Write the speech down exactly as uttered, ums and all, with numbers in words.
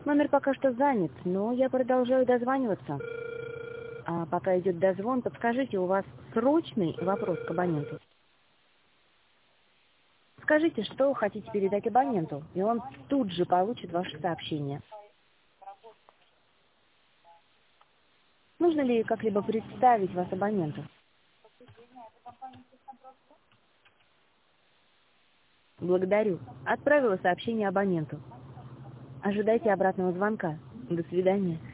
Номер пока что занят, но я продолжаю дозваниваться. А пока идет дозвон, подскажите, у вас срочный вопрос к абоненту? Скажите, что хотите передать абоненту, и он тут же получит ваше сообщение. Нужно ли как-либо представить вас абоненту? Благодарю. Отправила сообщение абоненту. Ожидайте обратного звонка. До свидания.